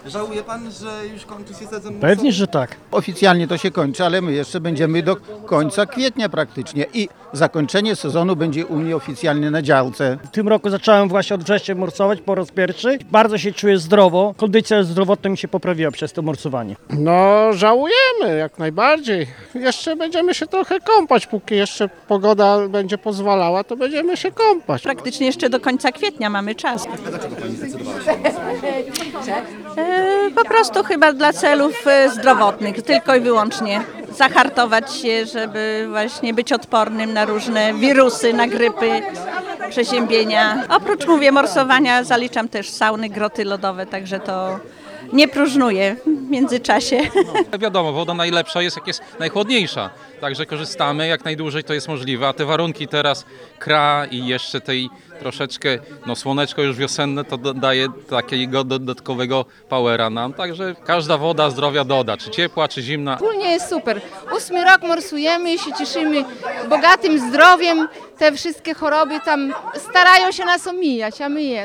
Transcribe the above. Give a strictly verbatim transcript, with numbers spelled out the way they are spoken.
Żałuje pan, że już kończy się sezon? Pewnie, że tak. Oficjalnie to się kończy, ale my jeszcze będziemy do końca kwietnia praktycznie i zakończenie sezonu będzie u mnie oficjalnie na działce. W tym roku zacząłem właśnie od września morsować po raz pierwszy. Bardzo się czuję zdrowo. Kondycja zdrowotna mi się poprawiła przez to morsowanie. No żałujemy jak najbardziej. Jeszcze będziemy się trochę kąpać, póki jeszcze pogoda będzie pozwalała, to będziemy się kąpać. Praktycznie jeszcze do końca kwietnia mamy czas. E, po prostu chyba dla celów e, zdrowotnych, tylko i wyłącznie. Zahartować się, żeby właśnie być odpornym na różne wirusy, na grypy, przeziębienia. Oprócz, mówię, morsowania zaliczam też sauny, groty lodowe, także to nie próżnuję w międzyczasie. Wiadomo, woda najlepsza jest jak jest najchłodniejsza, także korzystamy jak najdłużej to jest możliwe, a te warunki teraz kra i jeszcze tej troszeczkę, no słoneczko już wiosenne to daje takiego dodatkowego powera nam, także każda woda zdrowia doda, czy ciepła, czy zimna. Ogólnie jest super. Ósmy rok morsujemy i się cieszymy bogatym zdrowiem. Te wszystkie choroby tam starają się nas omijać, a my je.